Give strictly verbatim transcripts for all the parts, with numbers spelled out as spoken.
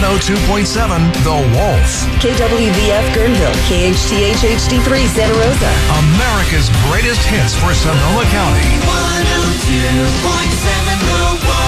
one oh two point seven The Wolf. K W V F Guerneville, K H T H H D three Santa Rosa. America's greatest hits for Sonoma County. one oh two point seven The Wolf.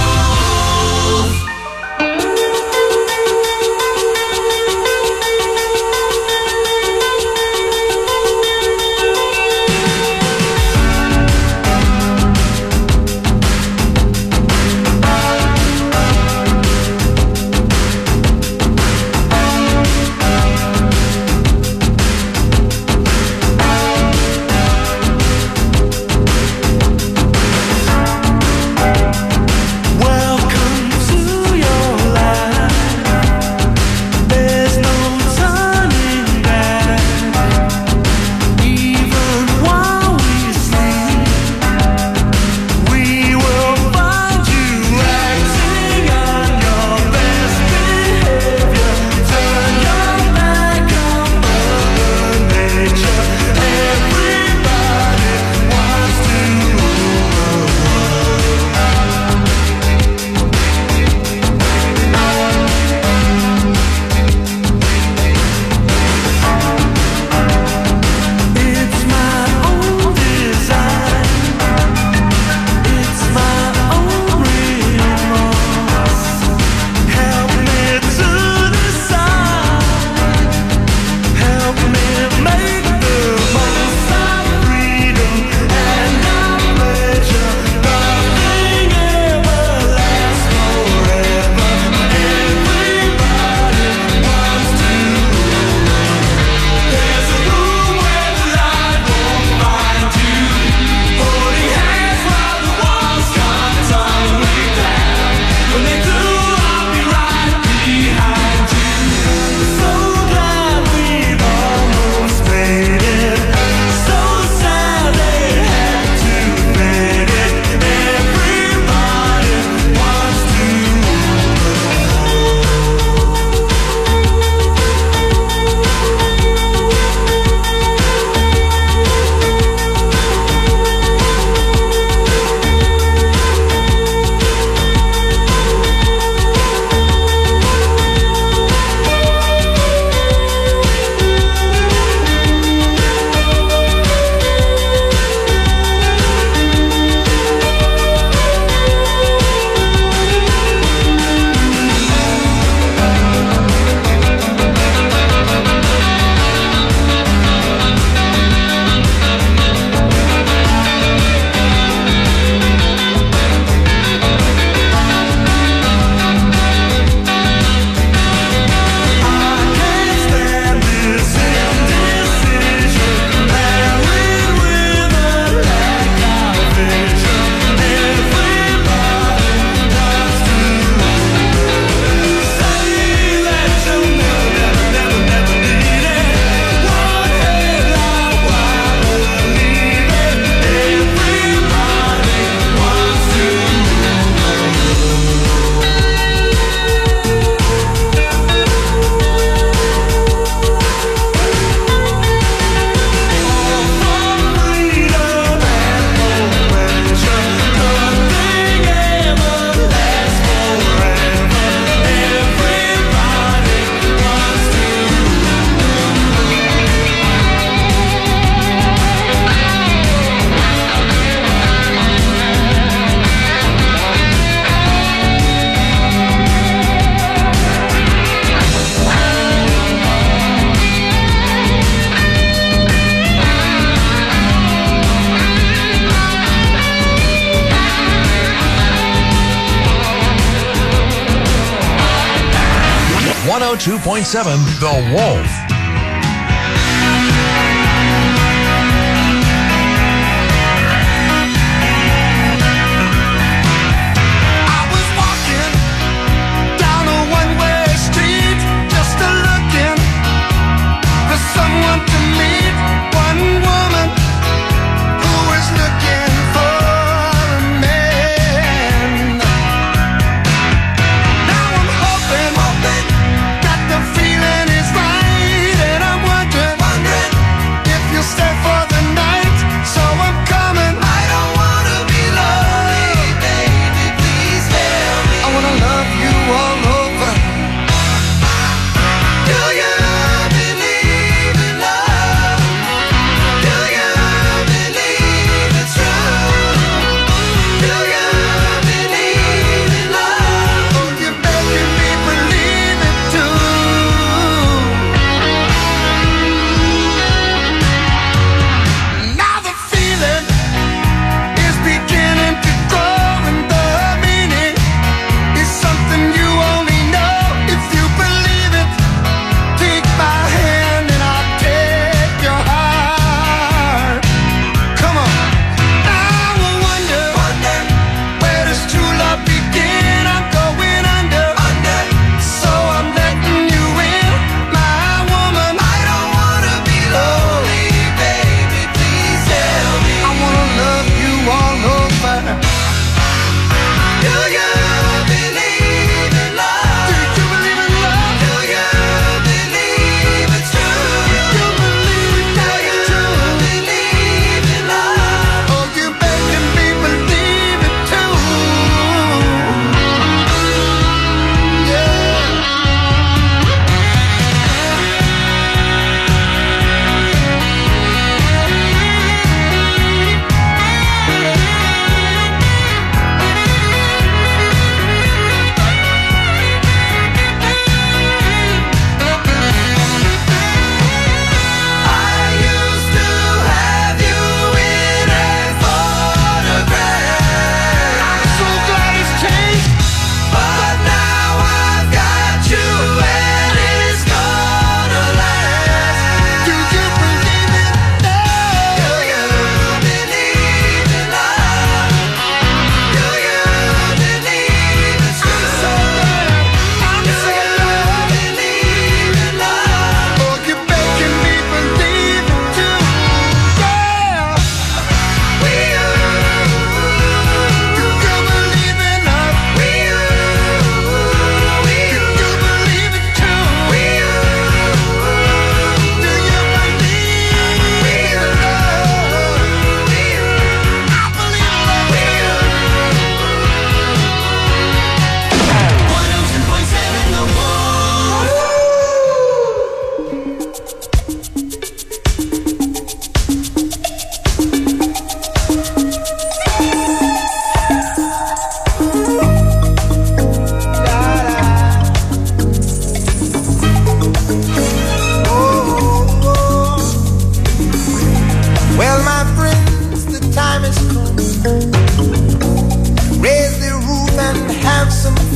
one oh two point seven The Wolf. That the feeling is right, and I'm wondering, wondering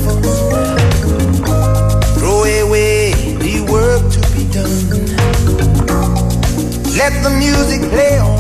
careful. Throw away the work to be done. Let the music play on.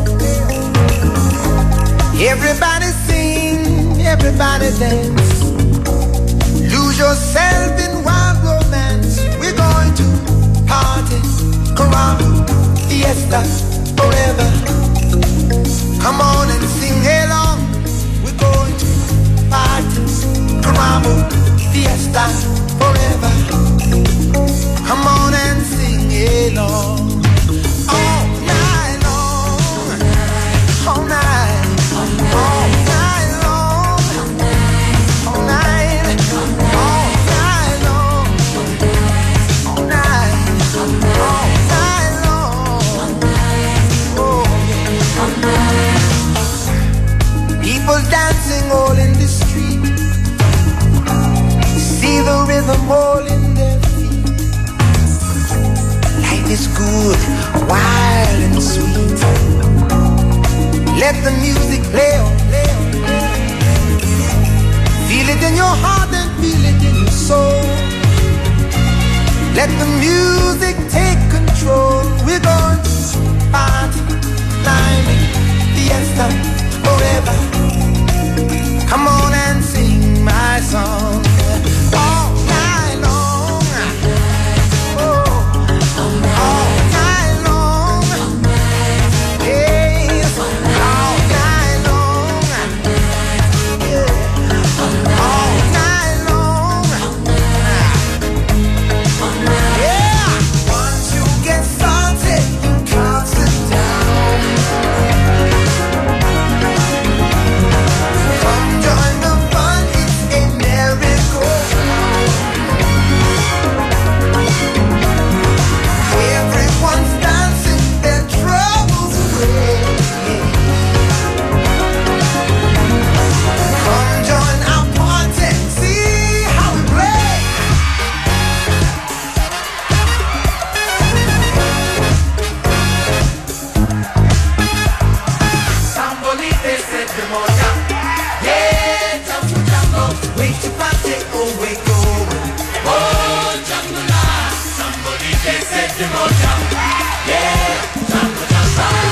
Everybody sing, everybody dance. Lose yourself in wild romance. We're going to party, caramba, fiesta, forever. Come on and sing along. We're going to party, caramba, fiesta, forever. Come on and sing along. All night long, all night, all night long, all night, all night long, all night, all night long. Oh, yeah. People dancing all in the street. See the rhythm all in their feet. Life is good, wild and sweet. Let the music play on. Feel it in your heart and feel it in your soul. Let the music take control. We're going to party, climbing, fiesta, forever. Come on and sing my song. All night long. Oh, all night long. Yes, all night long. Yeah, all night long. Yeah, once you get started, you can't sit down. Come join the fun, it's a merry-go-round. Everyone's dancing their troubles away. Come join our party, see how we play. Sambolite se te moja. Yeah, jungle, jungle, wait to party, oh, we go. Oh, jungle, Sambolite se te moja. Yeah, jungle, jungle.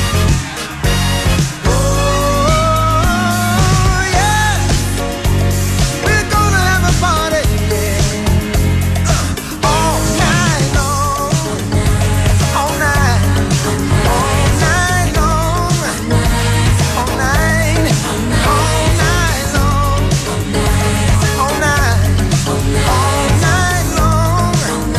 Oh, yeah, we're gonna have a party, yeah. Uh, all night long, all night, all night long, all night, all night long, all night, all night long.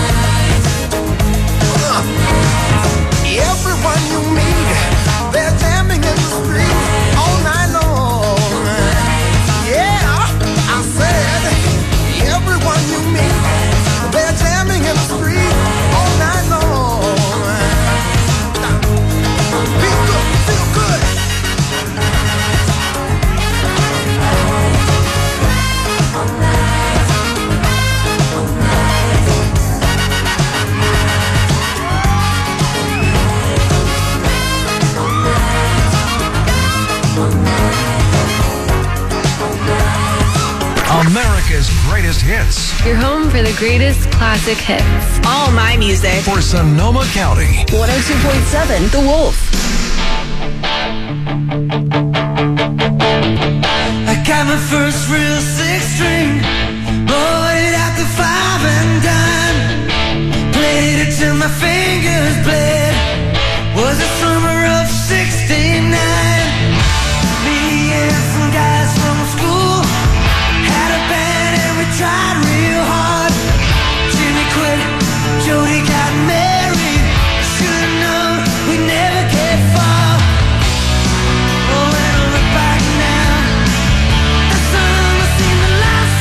Uh, Everyone you meet, they're jamming in the street all night long. Yeah, I said, everyone you meet, they're jamming in the street all night long. Feel good, feel good. America's greatest hits Your home for the greatest classic hits. All my music. for Sonoma County. one oh two point seven The Wolf. I got my first real six string, bought it at the five and dime, played it till my fingers bled. Was the summer of sixty-nine. Me and some guys from school had a band and we tried real hard. Jimmy quit, Jody got married. Should've known we'd never get far. Oh, when I look back now, the summer seemed to last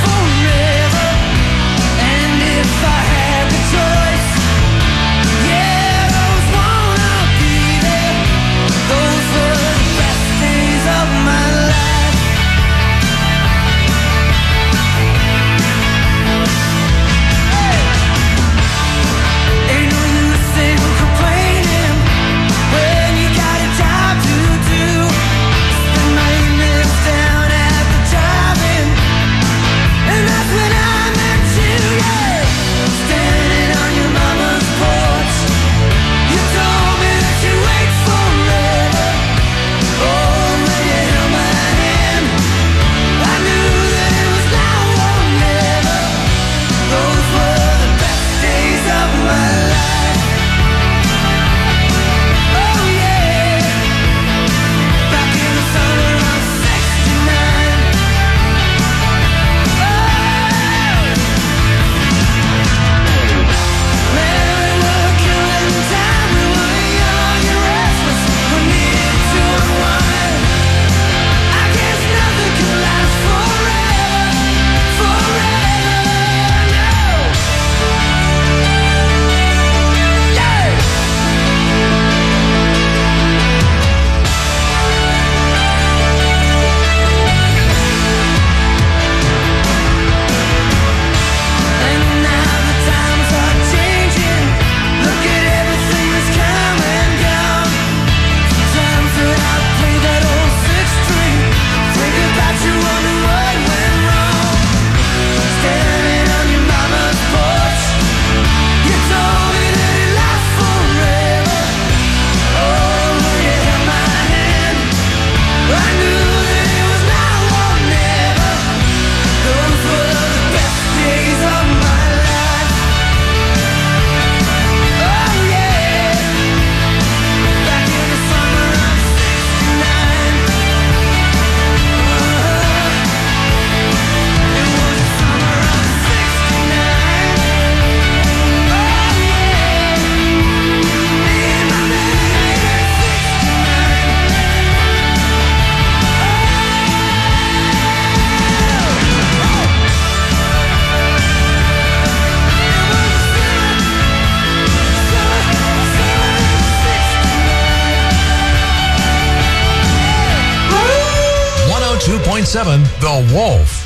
seven The Wolf.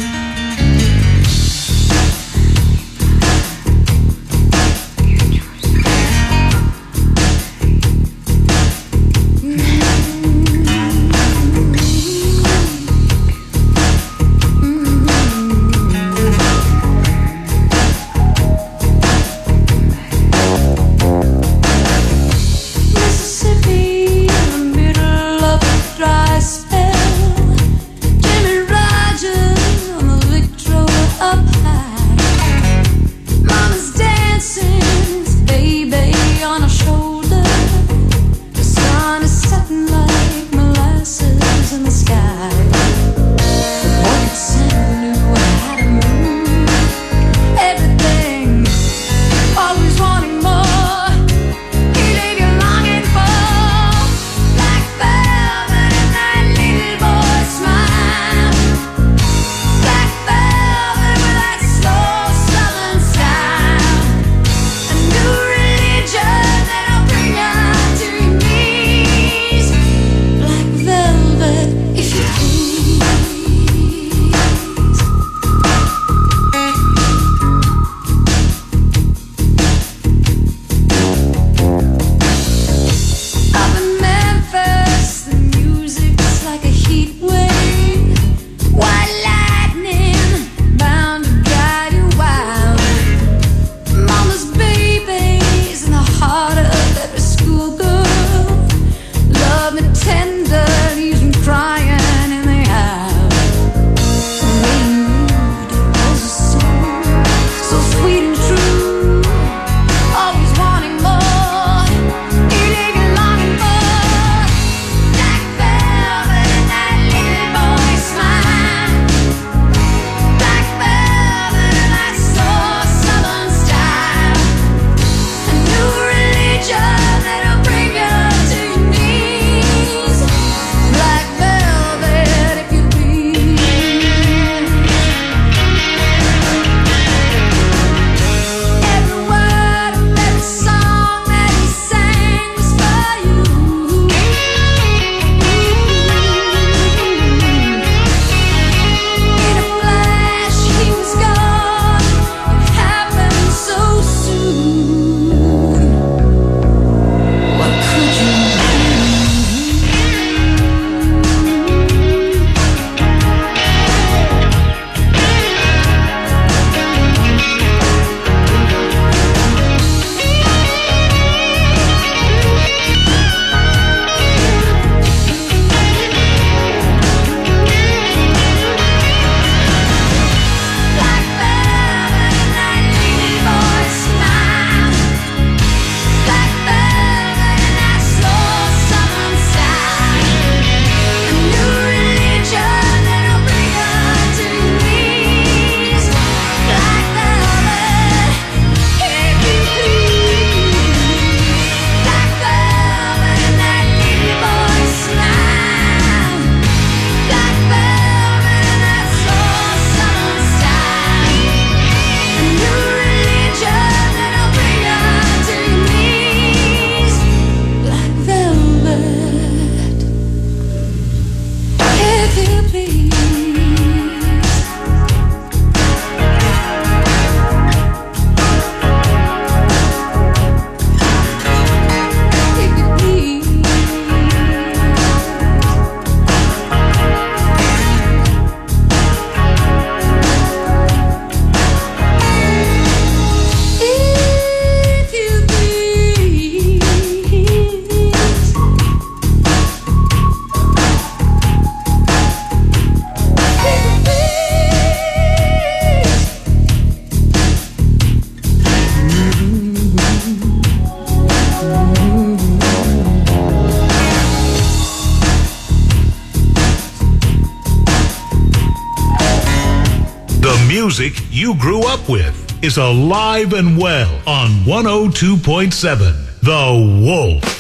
music you grew up with is alive and well on one oh two point seven The Wolf.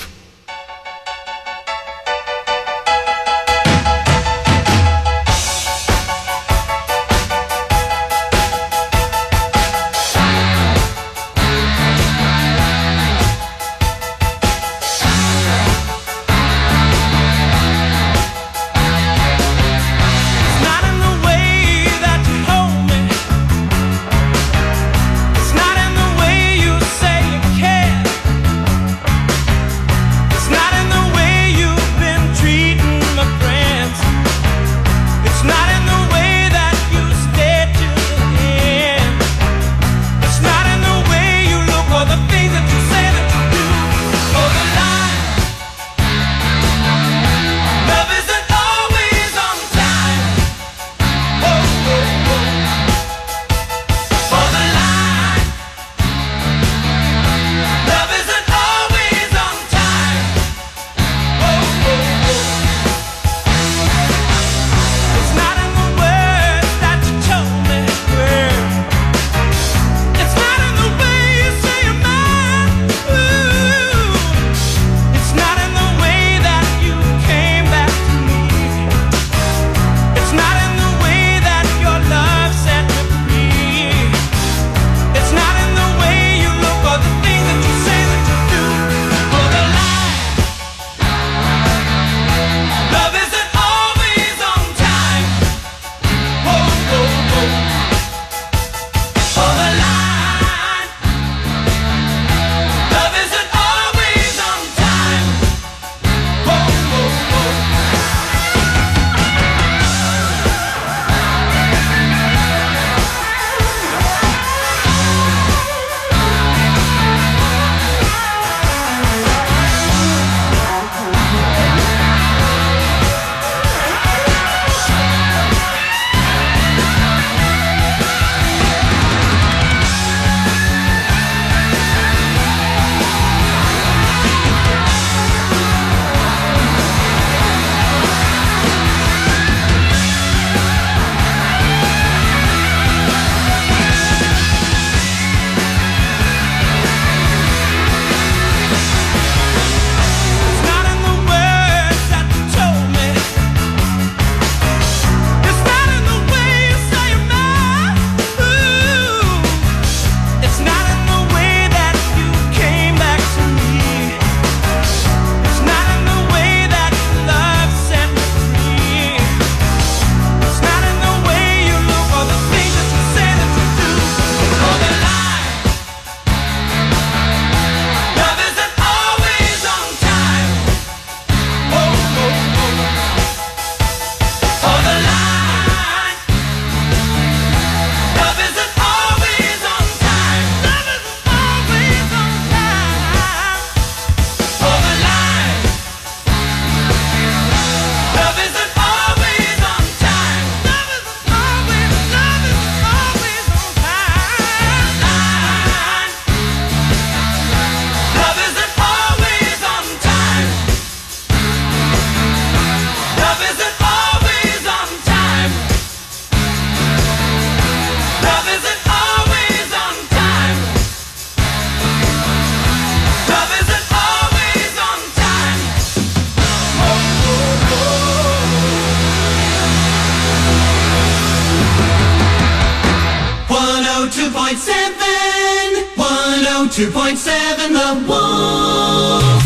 It's oh two point seven, one oh two point seven, The Wolf.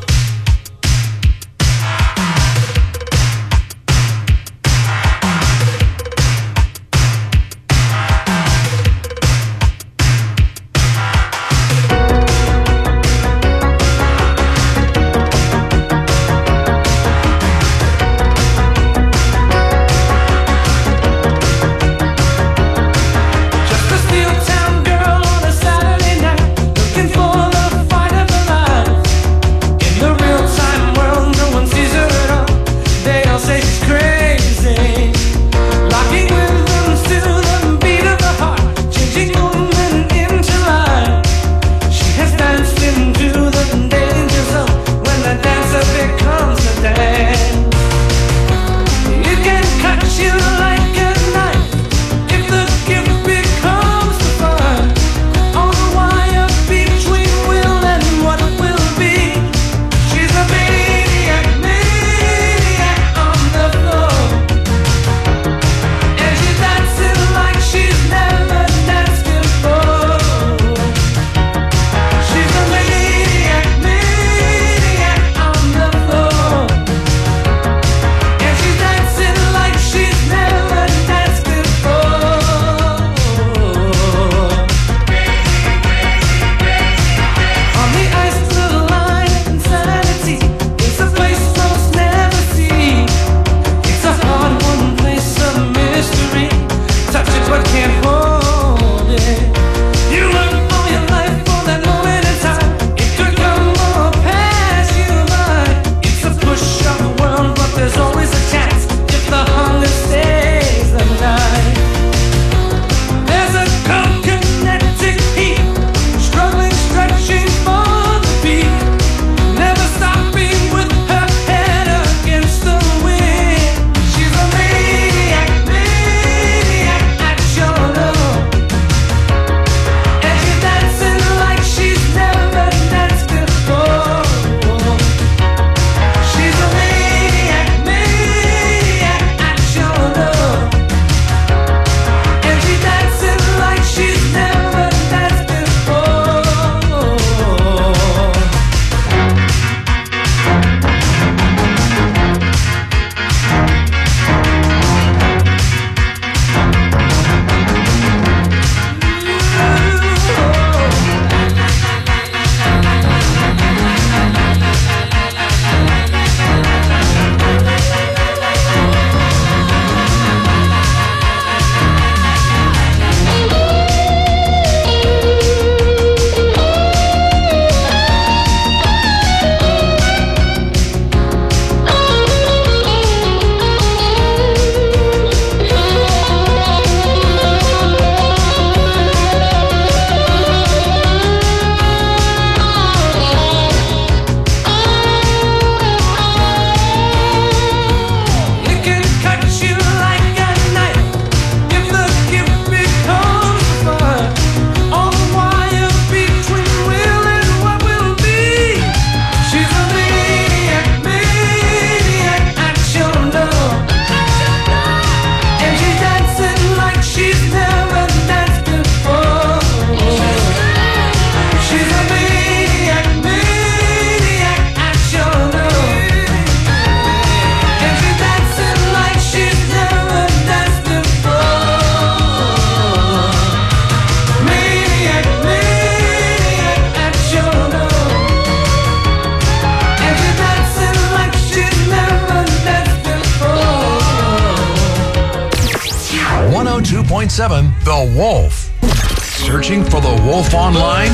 one oh two point seven The Wolf. Searching for The Wolf online?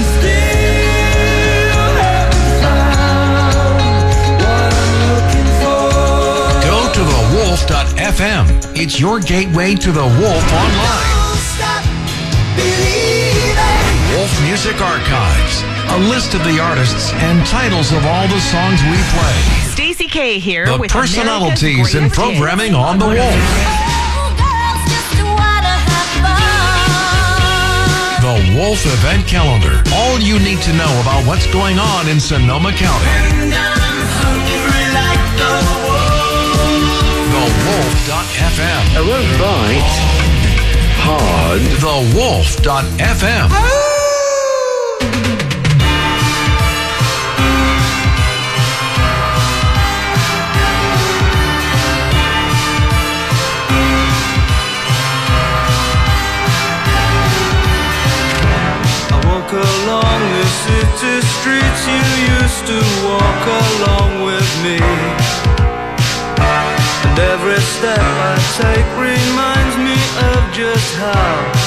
Go to the wolf dot f m. It's your gateway to The Wolf online. Wolf Music Archives. A list of the artists and titles of all the songs we play. Stacey K here The with personalities and programming on The Wolf. The Wolf Event Calendar. All you need to know about what's going on in Sonoma County. And I'm hungry like the wolf. the wolf dot f m. I won't bite. pod the wolf dot f m. Along the city streets you used to walk along with me, and every step I take reminds me of just how